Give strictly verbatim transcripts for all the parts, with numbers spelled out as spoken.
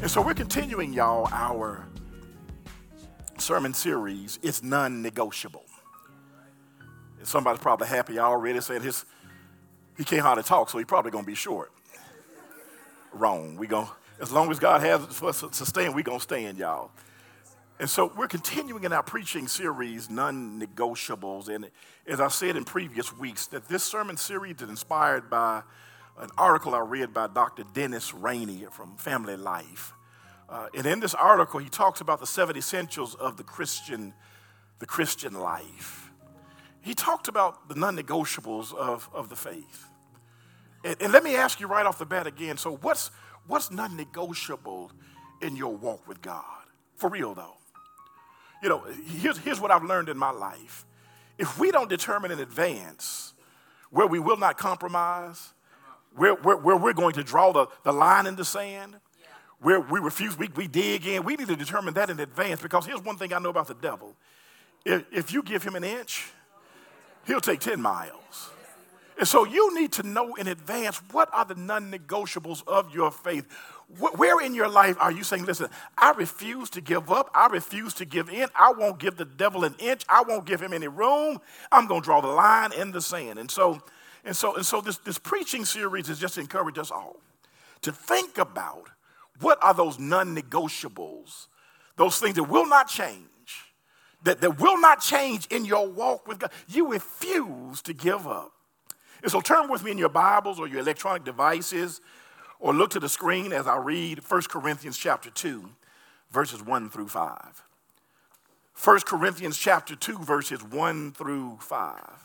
And so we're continuing, y'all, our sermon series, It's Non-Negotiable. And somebody's probably happy already saying his he can't hardly talk, so he's probably going to be short. Wrong. We gonna, as long as God has us for us to stand, we're going to stand, y'all. And so we're continuing in our preaching series, Non-Negotiables. And as I said in previous weeks, that this sermon series is inspired by an article I read by Doctor Dennis Rainey from Family Life. Uh, and in this article, he talks about the seven essentials of the Christian, the Christian life. He talked about the non-negotiables of, of the faith. And, and let me ask you right off the bat again, so what's, what's non-negotiable in your walk with God? For real, though. You know, here's, here's what I've learned in my life. If we don't determine in advance where we will not compromise, where, where, where we're going to draw the, the line in the sand, where we refuse, we, we dig in, we need to determine that in advance, because here's one thing I know about the devil. If, if you give him an inch, he'll take ten miles. And so you need to know in advance what are the non-negotiables of your faith. Where in your life are you saying, listen, I refuse to give up. I refuse to give in. I won't give the devil an inch. I won't give him any room. I'm going to draw the line in the sand. And so, and so, and so this, this preaching series is just to encourage us all to think about what are those non-negotiables, those things that will not change, that, that will not change in your walk with God. You refuse to give up. And so turn with me in your Bibles or your electronic devices, or look to the screen as I read First Corinthians chapter two, verses one through five. First Corinthians chapter two, verses one through five.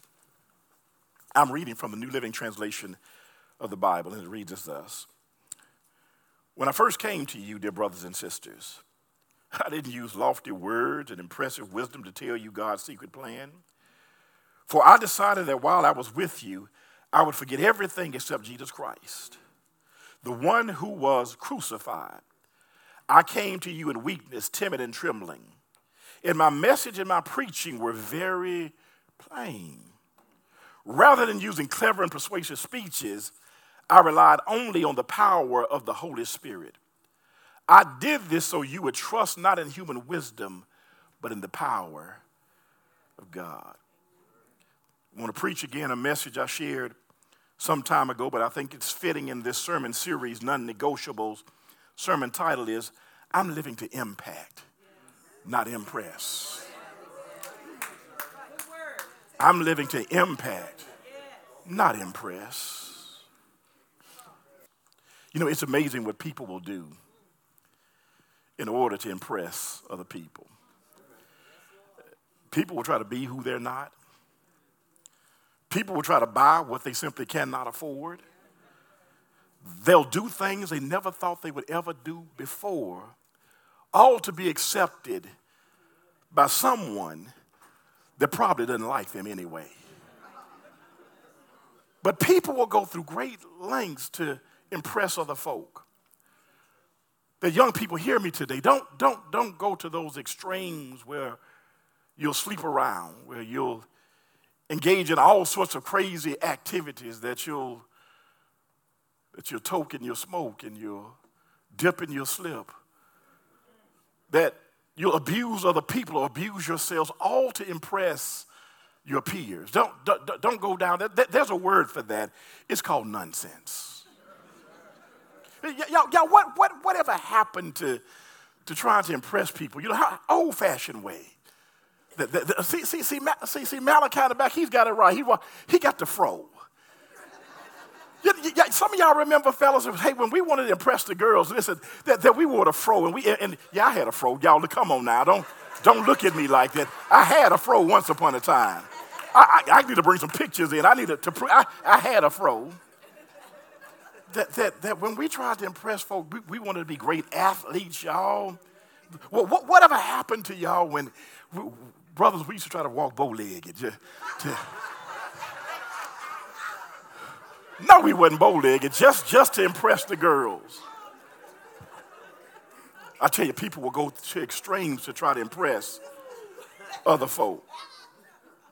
I'm reading from the New Living Translation of the Bible, and it reads as thus. When I first came to you, dear brothers and sisters, I didn't use lofty words and impressive wisdom to tell you God's secret plan. For I decided that while I was with you, I would forget everything except Jesus Christ, the one who was crucified. I came to you in weakness, timid and trembling. And my message and my preaching were very plain. Rather than using clever and persuasive speeches, I relied only on the power of the Holy Spirit. I did this so you would trust not in human wisdom, but in the power of God. I want to preach again a message I shared some time ago, but I think it's fitting in this sermon series, Non-Negotiables. Sermon title is, I'm living to impact, not impress. I'm living to impact, not impress. You know, it's amazing what people will do in order to impress other people. People will try to be who they're not. People will try to buy what they simply cannot afford. They'll do things they never thought they would ever do before, all to be accepted by someone that probably doesn't like them anyway. But people will go through great lengths to impress other folk. The young people, hear me today. Don't, don't, don't go to those extremes where you'll sleep around, where you'll engage in all sorts of crazy activities that you'll that you'll toke and you'll smoke and you'll dip and you'll slip. That you'll abuse other people or abuse yourselves, all to impress your peers. Don't, don't, don't go down there. There's a word for that. It's called nonsense. Y'all, y'all what, what, whatever happened to, to trying to impress people? You know, how old-fashioned way. The, the, the, see, see, see, see, see, Malachi in the back, he's got it right. He, he got the fro. You, you, some of y'all remember, fellas, hey, when we wanted to impress the girls, listen, that, that we wore the fro, and we, and, and yeah, I had a fro. Y'all, come on now, don't, don't look at me like that. I had a fro once upon a time. I, I, I need to bring some pictures in. I need to, to I, I had a fro. That, that, that when we tried to impress folk, we, we wanted to be great athletes, y'all. Well, what, whatever happened to y'all when, we, brothers, we used to try to walk bow-legged. To, to, no, we wasn't bow-legged, just, just to impress the girls. I tell you, people will go to extremes to try to impress other folk.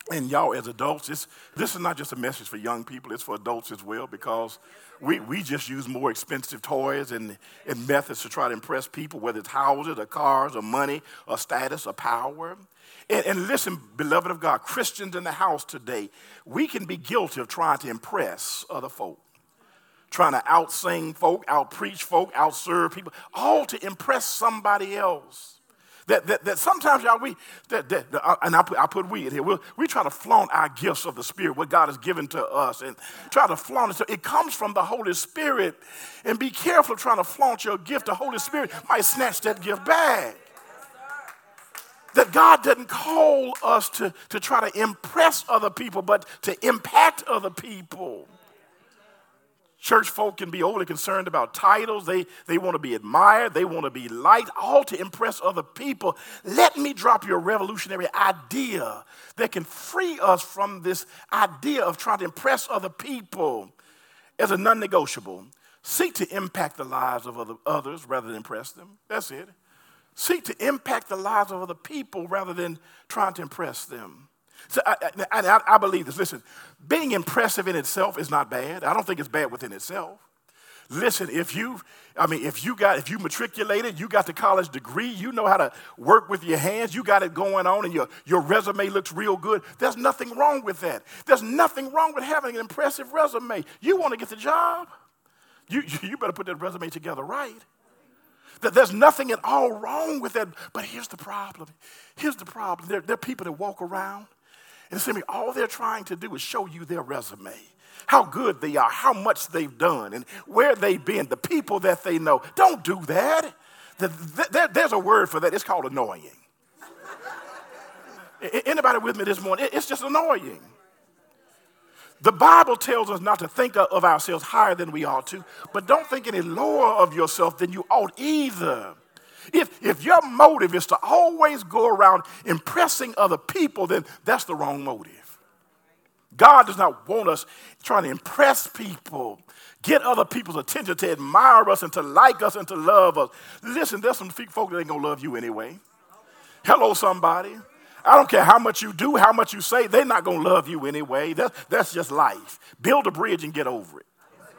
And y'all as adults, this, this is not just a message for young people, it's for adults as well, because we, we just use more expensive toys and, and methods to try to impress people, whether it's houses or cars or money or status or power. And, and listen, beloved of God, Christians in the house today, we can be guilty of trying to impress other folk, trying to out-sing folk, out-preach folk, out-serve people, all to impress somebody else. That, that, that sometimes, y'all, we, that, that, uh, and I put, I put we in here, we'll, we try to flaunt our gifts of the Spirit, what God has given to us, and try to flaunt it. So it comes from the Holy Spirit, and be careful of trying to flaunt your gift. The Holy Spirit might snatch that gift back. That God doesn't call us to, to try to impress other people, but to impact other people. Church folk can be overly concerned about titles. They, they want to be admired. They want to be liked, all to impress other people. Let me drop you a revolutionary idea that can free us from this idea of trying to impress other people as a non-negotiable. Seek to impact the lives of other, others rather than impress them. That's it. Seek to impact the lives of other people rather than trying to impress them. So I, I, I believe this. Listen, being impressive in itself is not bad. I don't think it's bad within itself. Listen, if you, I mean, if you got, if you matriculated, you got the college degree, you know how to work with your hands, you got it going on, and your, your resume looks real good. There's nothing wrong with that. There's nothing wrong with having an impressive resume. You want to get the job? You, you better put that resume together right. There's nothing at all wrong with that. But here's the problem. Here's the problem. There, there are people that walk around, and it's simply all they're trying to do is show you their resume, how good they are, how much they've done, and where they've been, the people that they know. Don't do that. The, the, there's a word for that. It's called annoying. Anybody with me this morning? It's just annoying. The Bible tells us not to think of ourselves higher than we ought to, but don't think any lower of yourself than you ought either. If, if your motive is to always go around impressing other people, then that's the wrong motive. God does not want us trying to impress people, get other people's attention, to admire us and to like us and to love us. Listen, there's some folk that ain't going to love you anyway. Hello, somebody. I don't care how much you do, how much you say, they're not going to love you anyway. That, that's just life. Build a bridge and get over it.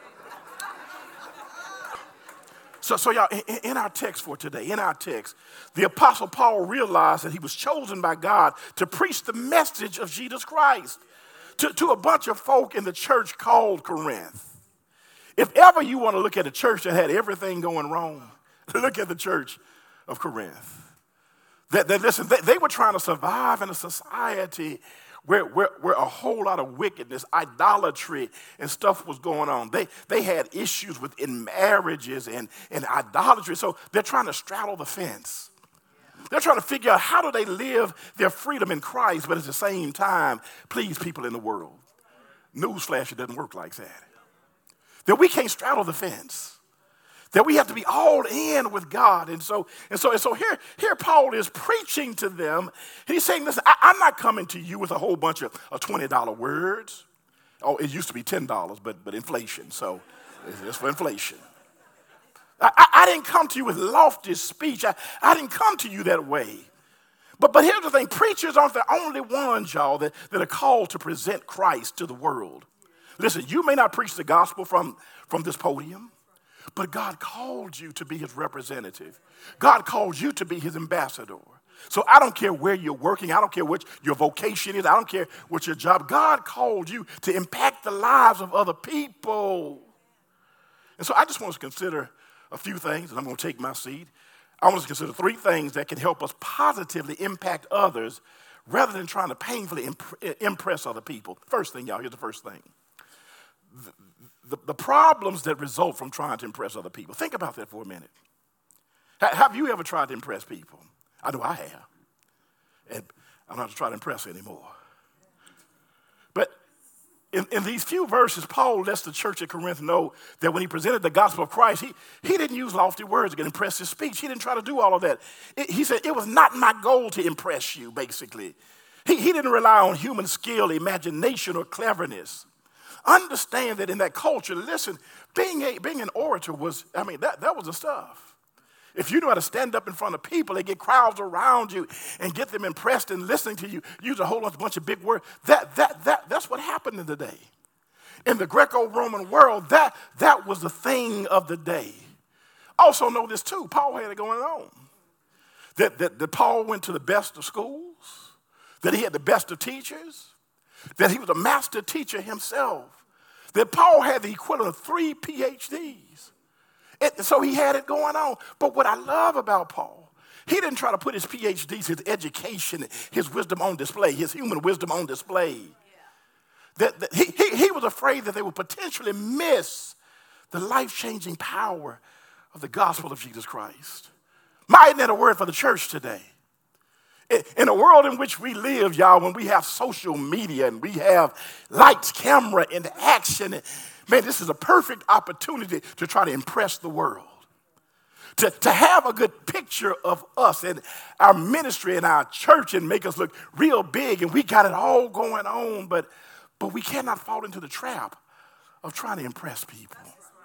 So, so y'all, in, in our text for today, in our text, the Apostle Paul realized that he was chosen by God to preach the message of Jesus Christ to, to a bunch of folk in the church called Corinth. If ever you want to look at a church that had everything going wrong, look at the church of Corinth. That, that listen, they, they were trying to survive in a society where, where, where a whole lot of wickedness, idolatry, and stuff was going on. They, they had issues within marriages and, and idolatry, so they're trying to straddle the fence. They're trying to figure out how do they live their freedom in Christ, but at the same time, please people in the world. Newsflash, it doesn't work like that. That we can't straddle the fence. That we have to be all in with God. And so, and so, and so here, here Paul is preaching to them. He's saying, listen, I, I'm not coming to you with a whole bunch of, of twenty dollar words. Oh, it used to be ten dollars, but, but inflation. So it's, it's for inflation. I, I, I didn't come to you with lofty speech. I, I didn't come to you that way. But, but here's the thing. Preachers aren't the only ones, y'all, that, that are called to present Christ to the world. Listen, you may not preach the gospel from, from this podium, but God called you to be his representative. God called you to be his ambassador. So I don't care where you're working. I don't care what your vocation is. I don't care what your job. God called you to impact the lives of other people. And so I just want us to consider a few things, and I'm going to take my seat. I want us to consider three things that can help us positively impact others rather than trying to painfully imp- impress other people. First thing, y'all, here's the first thing. The, the, the problems that result from trying to impress other people. Think about that for a minute. H- have you ever tried to impress people? I know I have. And I don't have to try to impress anymore. But in, in these few verses, Paul lets the church at Corinth know that when he presented the gospel of Christ, he, he didn't use lofty words to impress his speech. He didn't try to do all of that. It, he said, it was not my goal to impress you, basically. He, he didn't rely on human skill, imagination, or cleverness. Understand that in that culture, listen, being, a, being an orator was, I mean, that, that was the stuff. If you know how to stand up in front of people and get crowds around you and get them impressed and listening to you, use a whole bunch of big words, that, that, that, that's what happened in the day. In the Greco-Roman world, that, that was the thing of the day. Also know this too, Paul had it going on. That, that, that Paul went to the best of schools, that he had the best of teachers, that he was a master teacher himself, that Paul had the equivalent of three P H Ds. It, so he had it going on. But what I love about Paul, he didn't try to put his P H Ds, his education, his wisdom on display, his human wisdom on display. That, that he, he, he was afraid that they would potentially miss the life-changing power of the gospel of Jesus Christ. Might that a word for the church today? In a world in which we live, y'all, when we have social media and we have lights, camera, and action, man, this is a perfect opportunity to try to impress the world. To, to have a good picture of us and our ministry and our church and make us look real big, and we got it all going on, but, but we cannot fall into the trap of trying to impress people.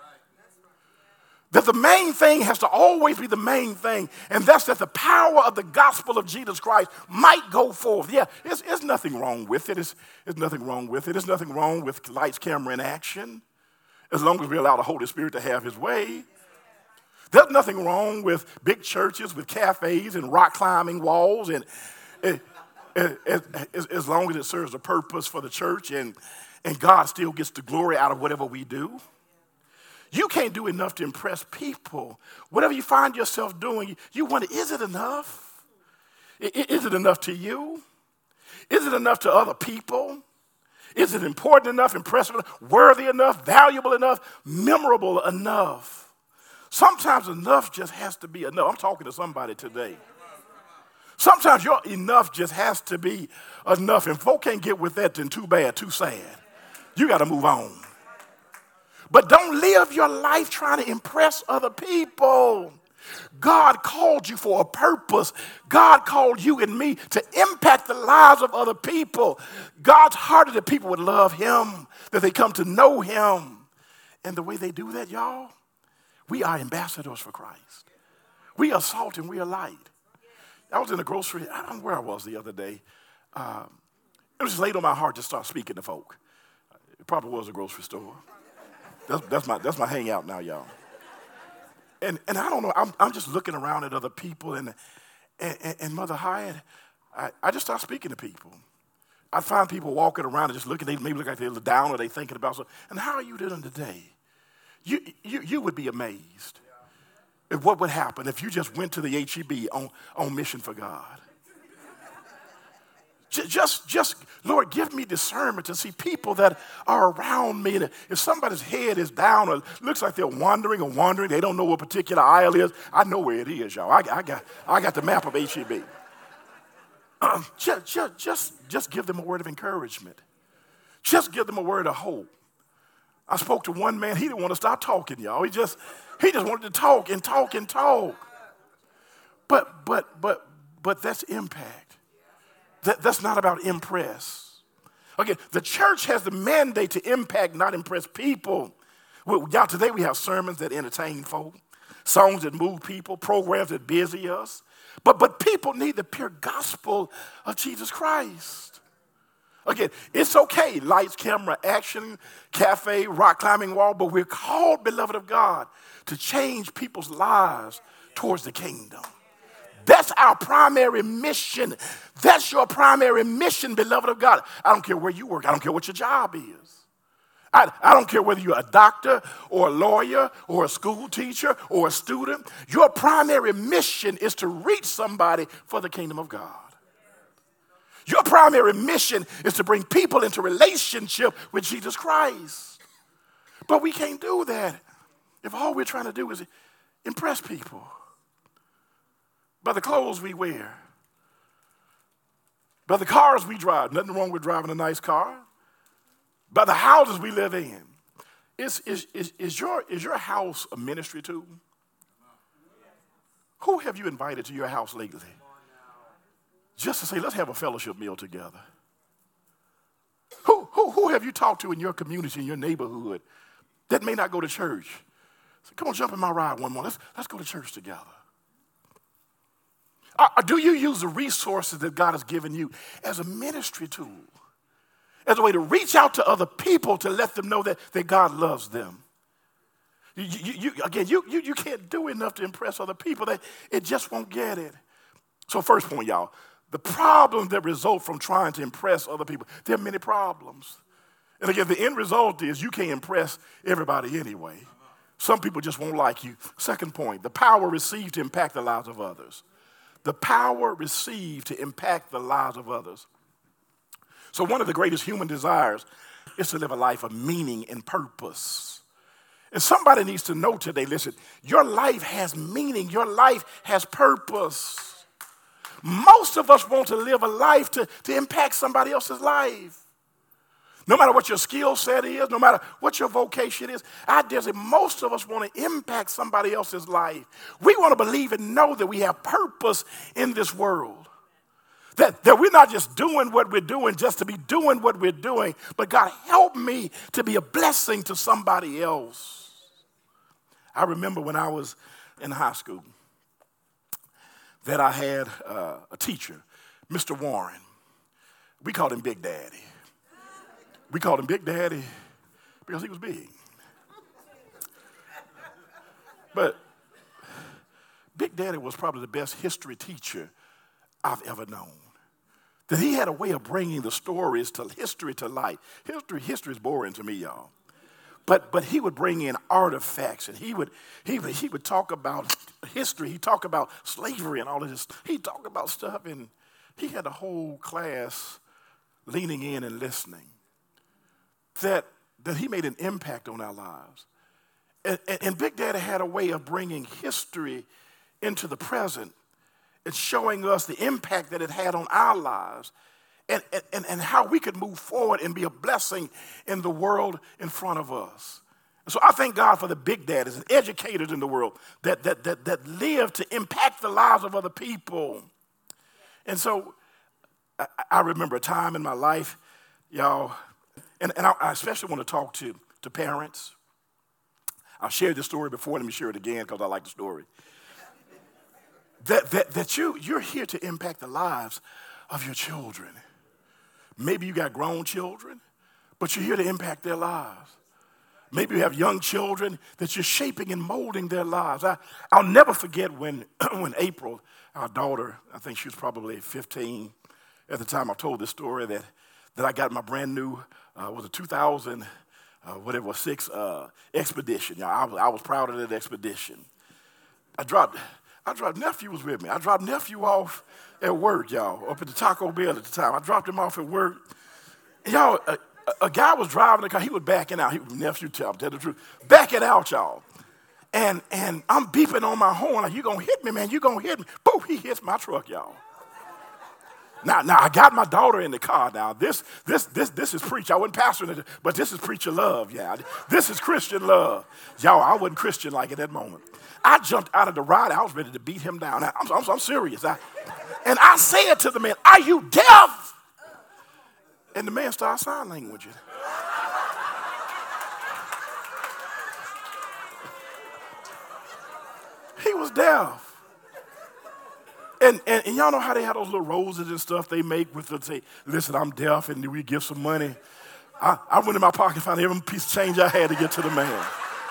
That the main thing has to always be the main thing, and that's that the power of the gospel of Jesus Christ might go forth. Yeah, there's, there's nothing wrong with it. There's, there's nothing wrong with it. There's nothing wrong with lights, camera, and action, as long as we allow the Holy Spirit to have his way. There's nothing wrong with big churches, with cafes and rock climbing walls, and it, it, it, as, as long as it serves a purpose for the church, and, and God still gets the glory out of whatever we do. You can't do enough to impress people. Whatever you find yourself doing, you wonder, is it enough? Is it enough to you? Is it enough to other people? Is it important enough, impressive enough, worthy enough, valuable enough, memorable enough? Sometimes enough just has to be enough. I'm talking to somebody today. Sometimes your enough just has to be enough. And folk can't get with that, then too bad, too sad. You got to move on. But don't live your life trying to impress other people. God called you for a purpose. God called you and me to impact the lives of other people. God's heart is that people would love him, that they come to know him. And the way they do that, y'all, we are ambassadors for Christ. We are salt and we are light. I was in a grocery, I don't know where I was the other day. Um, it was just laid on my heart to start speaking to folk. It probably was a grocery store. That's, that's my that's my hangout now, y'all. And and I don't know, I'm I'm just looking around at other people, and and, and Mother Hyatt, I, I just start speaking to people. I find people walking around and just looking, they maybe look like they're down or they thinking about something. And how are you doing today? You you you would be amazed at what would happen if you just went to the H E B on, on mission for God. Just, just, Lord, give me discernment to see people that are around me. And if somebody's head is down or looks like they're wandering or wandering, they don't know what particular aisle is, I know where it is, y'all. I, I, got, I got the map of H E B. Um, just, just, just, just give them a word of encouragement. Just give them a word of hope. I spoke to one man, he didn't want to stop talking, y'all. He just, he just wanted to talk and talk and talk. But, but, but, but that's impact. That, that's not about impress. Okay, the church has the mandate to impact, not impress people. Well, y'all, today we have sermons that entertain folk, songs that move people, programs that busy us. But, but people need the pure gospel of Jesus Christ. Again, it's okay, lights, camera, action, cafe, rock climbing wall, but we're called, beloved of God, to change people's lives towards the kingdom. That's our primary mission. That's your primary mission, beloved of God. I don't care where you work. I don't care what your job is. I, I don't care whether you're a doctor or a lawyer or a school teacher or a student. Your primary mission is to reach somebody for the kingdom of God. Your primary mission is to bring people into relationship with Jesus Christ. But we can't do that if all we're trying to do is impress people. By the clothes we wear, by the cars we drive, nothing wrong with driving a nice car, by the houses we live in. Is, is, is, is, your, is your house a ministry too? Who have you invited to your house lately? Just to say, let's have a fellowship meal together. Who, who, who have you talked to in your community, in your neighborhood, that may not go to church? Say, come on, jump in my ride one more. Let's, let's go to church together. Or do you use the resources that God has given you as a ministry tool, as a way to reach out to other people to let them know that, that God loves them? You, you, you, again, you, you, you can't do enough to impress other people. They, it just won't get it. So first point, y'all, the problems that result from trying to impress other people, there are many problems. And again, the end result is you can't impress everybody anyway. Some people just won't like you. Second point, the power received to impact the lives of others. The power received to impact the lives of others. So one of the greatest human desires is to live a life of meaning and purpose. And somebody needs to know today, listen, your life has meaning. Your life has purpose. Most of us want to live a life to, to impact somebody else's life. No matter what your skill set is, no matter what your vocation is, I dare say most of us want to impact somebody else's life. We want to believe and know that we have purpose in this world. That, that we're not just doing what we're doing just to be doing what we're doing, but God, help me to be a blessing to somebody else. I remember when I was in high school that I had uh, a teacher, Mister Warren. We called him Big Daddy. We called him Big Daddy because he was big. But Big Daddy was probably the best history teacher I've ever known. That he had a way of bringing the stories to history to life. History, history is boring to me, y'all. But but he would bring in artifacts, and he would he would he would talk about history. He'd talk about slavery and all of this. He'd talk about stuff, and he had the whole class leaning in and listening. That, that he made an impact on our lives. And, and, and Big Daddy had a way of bringing history into the present and showing us the impact that it had on our lives and, and, and how we could move forward and be a blessing in the world in front of us. And so I thank God for the Big Daddies and educators in the world that, that, that, that live to impact the lives of other people. And so I, I remember a time in my life, y'all, And, and I, I especially want to talk to, to parents. I've shared this story before. Let me share it again because I like the story. That, that, that you, you're here to impact the lives of your children. Maybe you got grown children, but you're here to impact their lives. Maybe you have young children that you're shaping and molding their lives. I, I'll never forget when, when April, our daughter, I think she was probably fifteen at the time I told this story, that, that I got my brand new Uh, was a two thousand, uh, whatever, six uh, expedition. You know, I, was, I was proud of that expedition. I dropped, I dropped, nephew was with me. I dropped nephew off at work, y'all, up at the Taco Bell at the time. I dropped him off at work. And y'all, a, a, a guy was driving the car. He was backing out. He, nephew, tell, tell the truth. Backing out, y'all. And, and I'm beeping on my horn like, you going to hit me, man. You going to hit me. Boom, he hits my truck, y'all. Now, now I got my daughter in the car. Now this, this, this, this is preach. I wasn't pastoring it, but this is preacher love. Yeah, this is Christian love, y'all. I wasn't Christian like at that moment. I jumped out of the ride. I was ready to beat him down. I'm, I'm, I'm serious. I, and I said to the man, "Are you deaf?" And the man started sign languaging. He was deaf. And, and, and y'all know how they have those little roses and stuff they make with the say, "Listen, I'm deaf," and we give some money. I, I went in my pocket and found every piece of change I had to get to the man.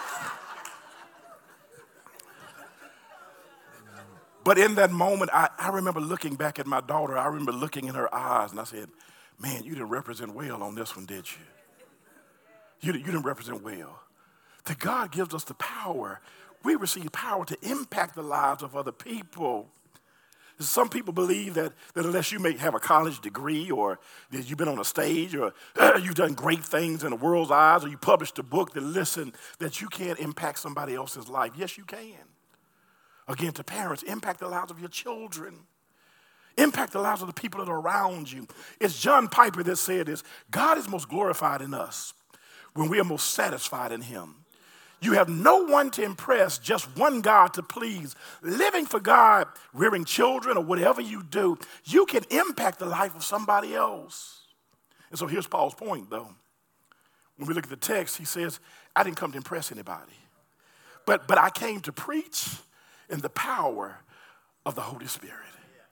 But in that moment, I, I remember looking back at my daughter. I remember looking in her eyes, and I said, "Man, you didn't represent well on this one, did you? You, you didn't represent well." That God gives us the power. We receive power to impact the lives of other people. Some people believe that, that unless you may have a college degree or that you've been on a stage or uh, you've done great things in the world's eyes or you published a book, that listen, that you can't impact somebody else's life. Yes, you can. Again, to parents, impact the lives of your children. Impact the lives of the people that are around you. It's John Piper that said this: God is most glorified in us when we are most satisfied in him. You have no one to impress, just one God to please. Living for God, rearing children, or whatever you do, you can impact the life of somebody else. And so here's Paul's point, though. When we look at the text, he says, I didn't come to impress anybody, but, but I came to preach in the power of the Holy Spirit.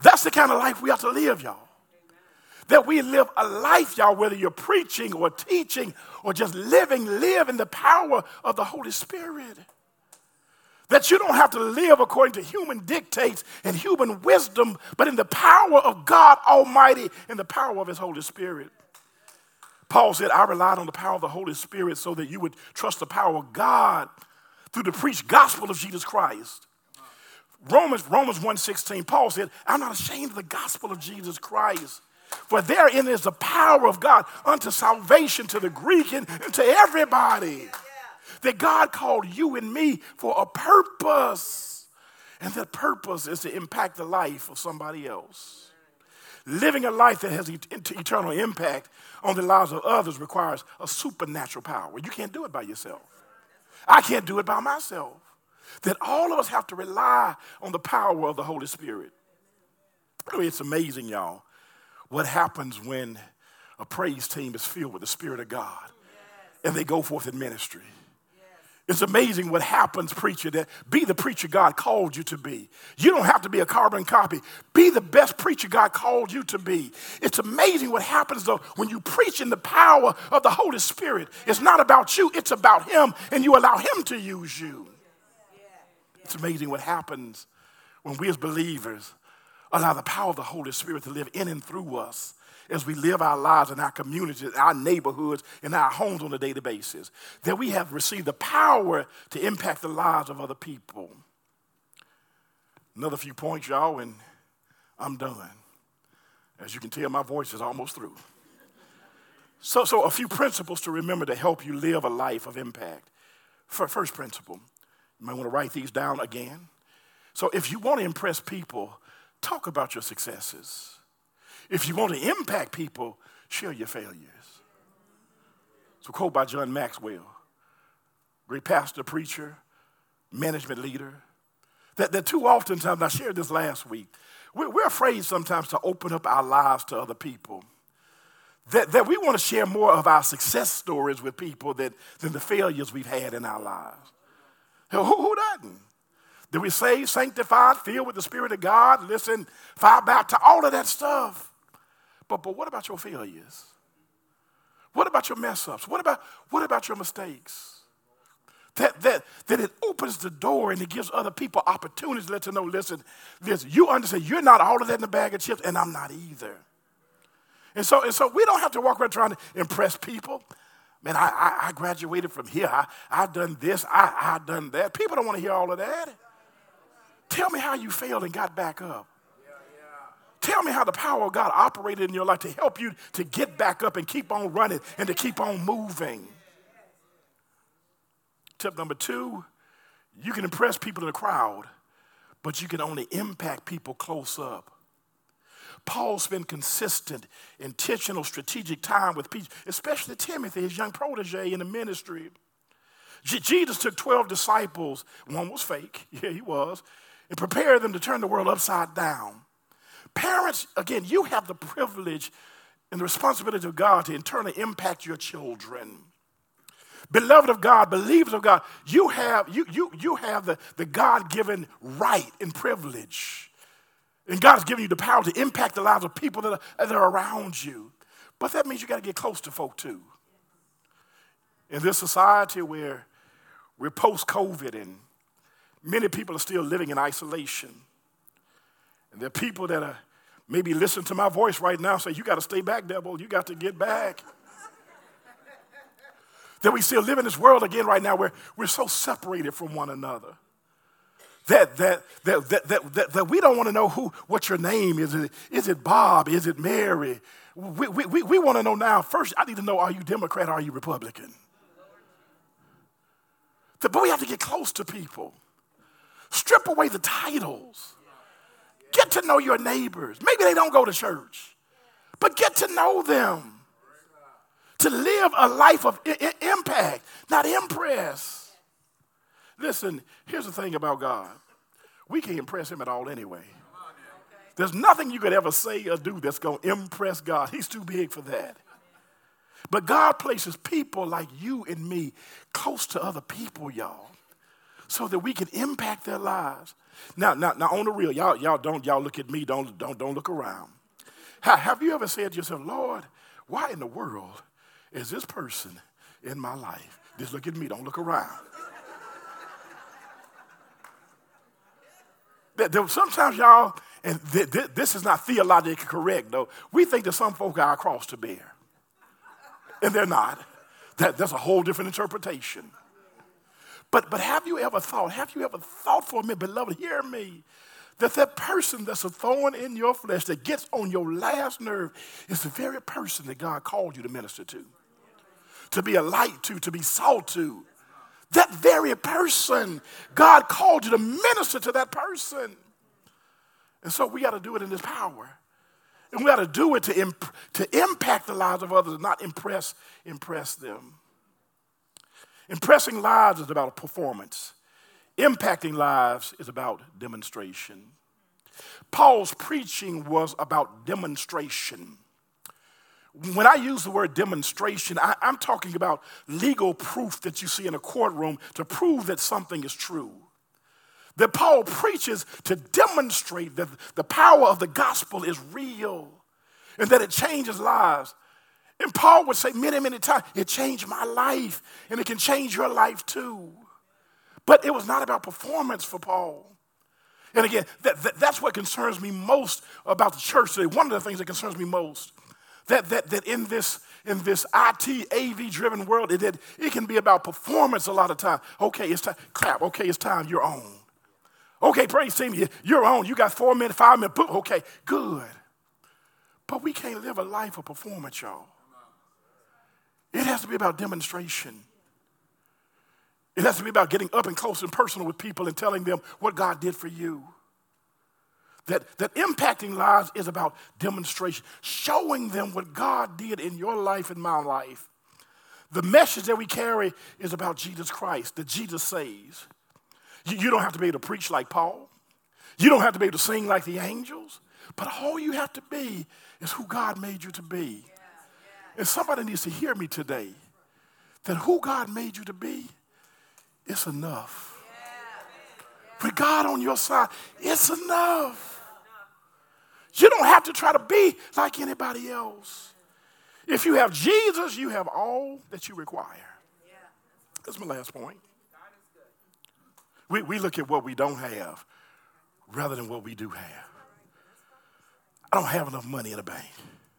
That's the kind of life we have to live, y'all. That we live a life, y'all, whether you're preaching or teaching or just living, live in the power of the Holy Spirit. That you don't have to live according to human dictates and human wisdom, but in the power of God Almighty and the power of his Holy Spirit. Paul said, I relied on the power of the Holy Spirit so that you would trust the power of God through the preached gospel of Jesus Christ. Romans, Romans one sixteen, Paul said, I'm not ashamed of the gospel of Jesus Christ. For therein is the power of God unto salvation to the Greek and, and to everybody. That God called you and me for a purpose. And that purpose is to impact the life of somebody else. Living a life that has eternal impact on the lives of others requires a supernatural power. You can't do it by yourself. I can't do it by myself. That all of us have to rely on the power of the Holy Spirit. It's amazing, y'all, what happens when a praise team is filled with the Spirit of God and they go forth in ministry. It's amazing what happens, preacher, that be the preacher God called you to be. You don't have to be a carbon copy. Be the best preacher God called you to be. It's amazing what happens, though, when you preach in the power of the Holy Spirit. It's not about you, it's about him, and you allow him to use you. It's amazing what happens when we as believers allow the power of the Holy Spirit to live in and through us as we live our lives in our communities, our neighborhoods, in our homes on a daily basis, that we have received the power to impact the lives of other people. Another few points, y'all, and I'm done. As you can tell, my voice is almost through. So, so a few principles to remember to help you live a life of impact. First principle, you might want to write these down again. So if you want to impress people, talk about your successes. If you want to impact people, share your failures. It's a quote by John Maxwell, great pastor, preacher, management leader. That, that too often times, I shared this last week, we're, we're afraid sometimes to open up our lives to other people. That, that we want to share more of our success stories with people that, than the failures we've had in our lives. Who, who doesn't? That we saved, sanctified, filled with the Spirit of God, listen, fire baptized, all of that stuff. But, but what about your failures? What about your mess ups? What about, what about your mistakes? That, that, that it opens the door and it gives other people opportunities to let them know, listen, listen, you understand you're not all of that in a bag of chips, and I'm not either. And so, and so we don't have to walk around trying to impress people. Man, I, I, I graduated from here. I, I've done this. I, I've done that. People don't want to hear all of that. Tell me how you failed and got back up. Tell me how the power of God operated in your life to help you to get back up and keep on running and to keep on moving. Tip number two, you can impress people in the crowd, but you can only impact people close up. Paul spent consistent, intentional, strategic time with people, especially Timothy, his young protege in the ministry. J- Jesus took twelve disciples, one was fake, yeah, he was, and prepared them to turn the world upside down. Parents, again, you have the privilege and the responsibility of God to internally impact your children. Beloved of God, believers of God, you have, you, you, you have the, the God-given right and privilege. And God has given you the power to impact the lives of people that are, that are around you. But that means you got to get close to folk too. In this society where we're post-COVID and many people are still living in isolation, and there are people that are maybe listening to my voice right now say, you got to stay back, devil. You got to get back. That we still live in this world again right now where we're so separated from one another. That, that, that, that, that, that, that we don't want to know who, what your name is. Is it, is it Bob? Is it Mary? We, we, we, we want to know now. First, I need to know, are you Democrat or are you Republican? But we have to get close to people. Strip away the titles. Get to know your neighbors. Maybe they don't go to church, but get to know them. To live a life of I- I- impact, not impress. Listen, here's the thing about God. We can't impress him at all anyway. There's nothing you could ever say or do that's going to impress God. He's too big for that. But God places people like you and me close to other people, y'all, so that we can impact their lives. Now, now, now on the real, y'all, y'all don't y'all look at me, don't, don't, don't look around. Ha, have you ever said to yourself, Lord, why in the world is this person in my life? Just look at me, don't look around. Sometimes y'all, and th- th- this is not theologically correct though, we think that some folk are a cross to bear. And they're not. That, that's a whole different interpretation. But, but have you ever thought, have you ever thought for a minute, beloved, hear me, that that person that's a thorn in your flesh that gets on your last nerve is the very person that God called you to minister to, to be a light to, to be salt to. That very person, God called you to minister to that person. And so we got to do it in this power. And we got to do it to, imp- to impact the lives of others and not impress, impress them. Impressing lives is about a performance. Impacting lives is about demonstration. Paul's preaching was about demonstration. When I use the word demonstration, I, I'm talking about legal proof that you see in a courtroom to prove that something is true. That Paul preaches to demonstrate that the power of the gospel is real and that it changes lives. And Paul would say many, many times, it changed my life and it can change your life too. But it was not about performance for Paul. And again, that, that, that's what concerns me most about the church today. One of the things that concerns me most, that, that, that in this in this I T, A V-driven world, it, it, it can be about performance a lot of time. Okay, it's time. Clap. Okay, it's time. You're on. Okay, praise team, you're on. You got four minutes, five minutes. Okay, good. But we can't live a life of performance, y'all. It has to be about demonstration. It has to be about getting up and close and personal with people and telling them what God did for you. That, that impacting lives is about demonstration, showing them what God did in your life and my life. The message that we carry is about Jesus Christ, that Jesus saves. You, you don't have to be able to preach like Paul. You don't have to be able to sing like the angels. But all you have to be is who God made you to be. And somebody needs to hear me today, that who God made you to be, it's enough. With God on your side, it's enough. You don't have to try to be like anybody else. If you have Jesus, you have all that you require. That's my last point. We, we look at what we don't have rather than what we do have. I don't have enough money in the bank.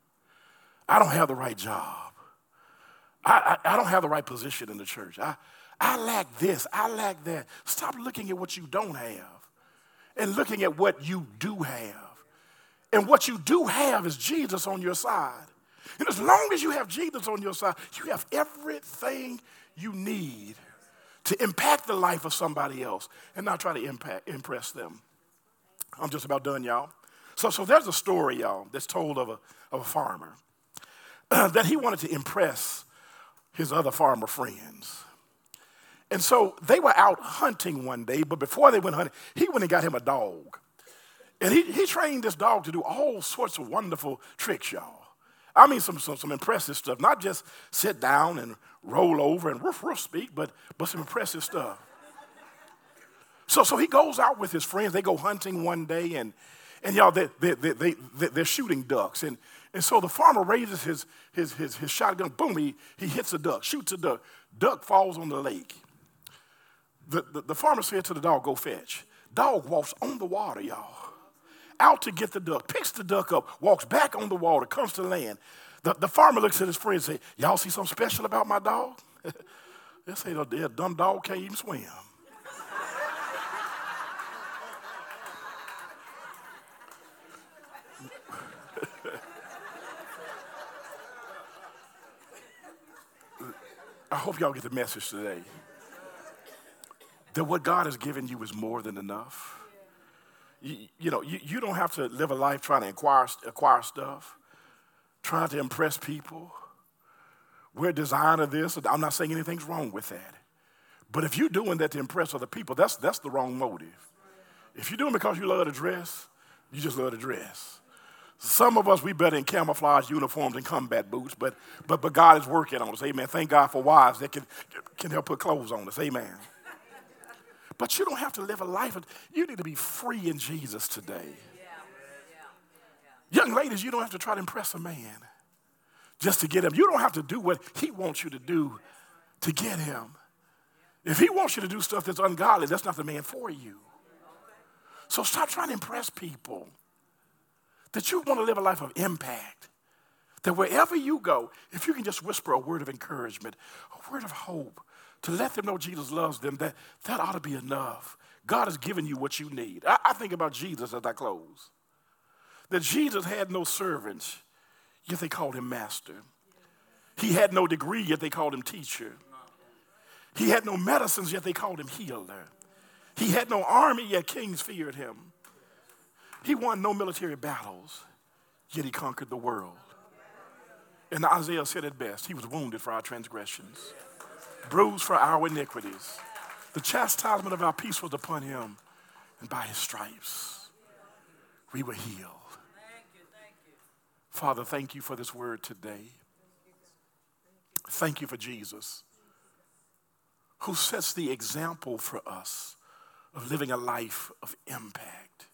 I don't have the right job. I, I, I don't have the right position in the church. I, I lack this. I lack that. Stop looking at what you don't have and looking at what you do have. And what you do have is Jesus on your side. And as long as you have Jesus on your side, you have everything you need to impact the life of somebody else and not try to impact, impress them. I'm just about done, y'all. So, so there's a story, y'all, that's told of a, of a farmer uh, that he wanted to impress his other farmer friends. And so they were out hunting one day, but before they went hunting, he went and got him a dog. And he, he trained this dog to do all sorts of wonderful tricks, y'all. I mean, some, some, some impressive stuff. Not just sit down and roll over and woof, woof speak, but, but some impressive stuff. So, so he goes out with his friends. They go hunting one day, and, and y'all, they, they, they, they, they're shooting ducks. And, and so the farmer raises his, his, his, his shotgun. Boom, he, he hits a duck, shoots a duck. Duck falls on the lake. The, the, the farmer said to the dog, go fetch. Dog walks on the water, y'all, out to get the duck, picks the duck up, walks back on the water, comes to land. The, the farmer looks at his friends and says, y'all see something special about my dog? They say, the yeah, dumb dog can't even swim. I hope y'all get the message today that what God has given you is more than enough. You, you know, you, you don't have to live a life trying to acquire, acquire stuff, trying to impress people. We're a designer of this. I'm not saying anything's wrong with that. But if you're doing that to impress other people, that's, that's the wrong motive. If you're doing it because you love to dress, you just love to dress. Some of us, we better in camouflage uniforms and combat boots, but, but, but God is working on us. Amen. Thank God for wives that can, can help put clothes on us. Amen. But you don't have to live a life. Of, you need to be free in Jesus today. Young ladies, you don't have to try to impress a man just to get him. You don't have to do what he wants you to do to get him. If he wants you to do stuff that's ungodly, that's not the man for you. So stop trying to impress people. That you want to live a life of impact. That wherever you go, if you can just whisper a word of encouragement, a word of hope, to let them know Jesus loves them, that, that ought to be enough. God has given you what you need. I, I think about Jesus as I close. That Jesus had no servants, yet they called him master. He had no degree, yet they called him teacher. He had no medicines, yet they called him healer. He had no army, yet kings feared him. He won no military battles, yet he conquered the world. And Isaiah said it best, he was wounded for our transgressions, bruised for our iniquities. The chastisement of our peace was upon him, and by his stripes we were healed. Father, thank you for this word today. Thank you for Jesus, who sets the example for us of living a life of impact.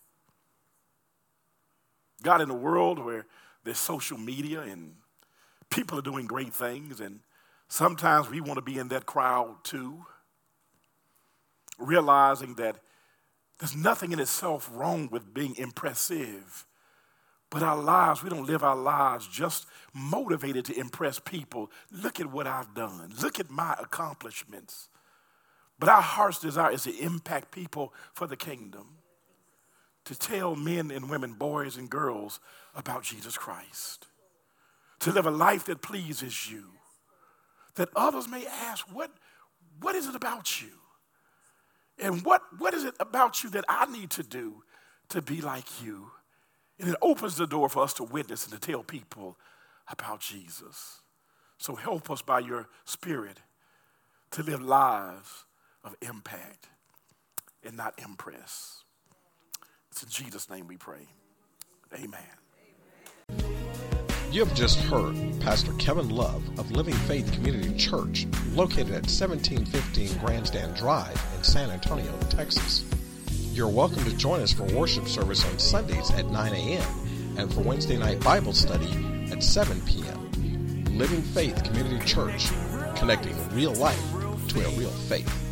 God, in a world where there's social media and people are doing great things, and sometimes we want to be in that crowd too, realizing that there's nothing in itself wrong with being impressive, but our lives, we don't live our lives just motivated to impress people. Look at what I've done. Look at my accomplishments. But our heart's desire is to impact people for the kingdom, to tell men and women, boys and girls about Jesus Christ, to live a life that pleases you, that others may ask, what, what is it about you? And what, what is it about you that I need to do to be like you? And it opens the door for us to witness and to tell people about Jesus. So help us by your Spirit to live lives of impact and not impress. It's in Jesus' name we pray. Amen. You have just heard Pastor Kevin Love of Living Faith Community Church, located at seventeen fifteen Grandstand Drive in San Antonio, Texas. You're welcome to join us for worship service on Sundays at nine a.m. and for Wednesday night Bible study at seven p.m. Living Faith Community Church, connecting real life to a real faith.